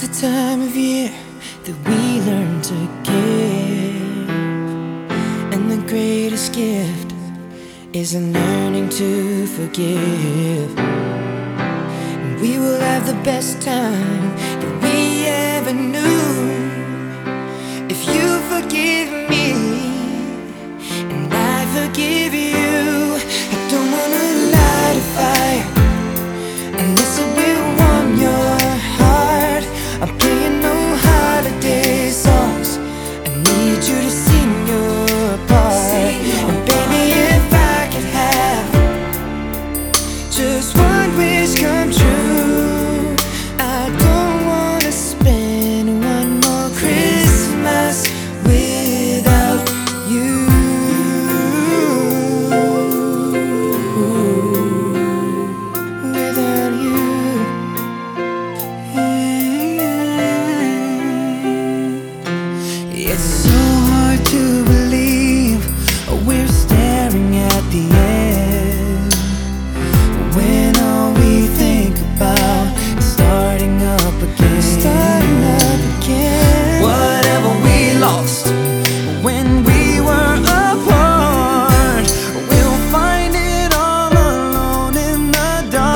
time of year that we learn to give, and the greatest gift is in learning to forgive. And we will have the best time that we ever knew if you forgive me and I forgive you. I don't wanna light a fire unless it will warm your heart. I'm playing no holiday songs, I need you to sing your part. And baby, if I could have just one wish come true, I don't wanna spend one more Christmas without you. Without you. It's so hard to believe we're staring at the end when all we think about is starting up again. Starting up again. Whatever we lost when we were apart, we'll find it all alone in the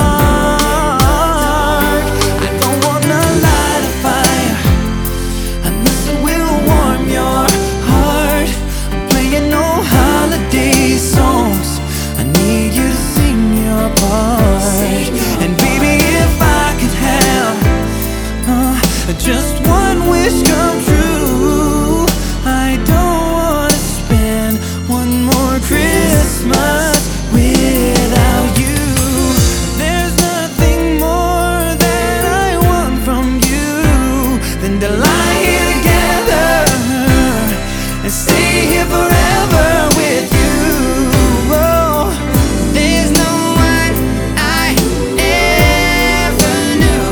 dark. I don't wanna light a fire unless it will warm your heart. I'm playing no holiday songs, I need you to sing your part. And baby, if I could have just one wish come true, I don't wanna spend one more Christmas without you. There's nothing more that I want from you than to lie here together and stay here forever with you. Oh, there's no one I ever knew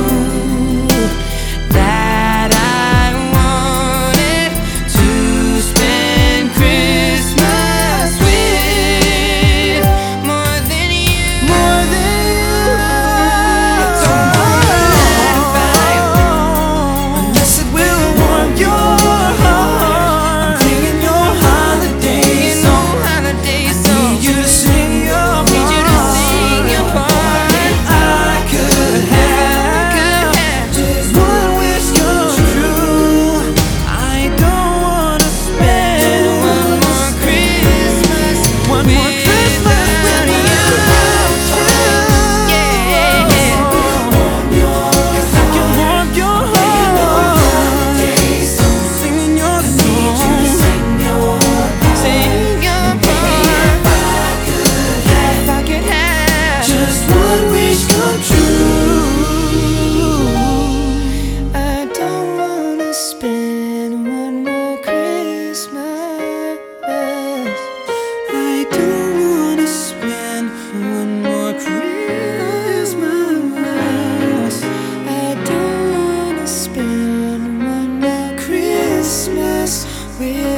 that I wanted to spend Christmas with more than you. More than you. Don't wanna light a fire unless it will warm your heart. I'm playing your holiday song, need you to sing your part. If I could have just one wish come true, I don't wanna spend one more Christmas without you. If I can warm your heart, singing your song, sing your part. If I could have just one wish come true, I don't wanna spend one more Christmas. I don't wanna spend one more Christmas. I don't wanna spend one more Christmas with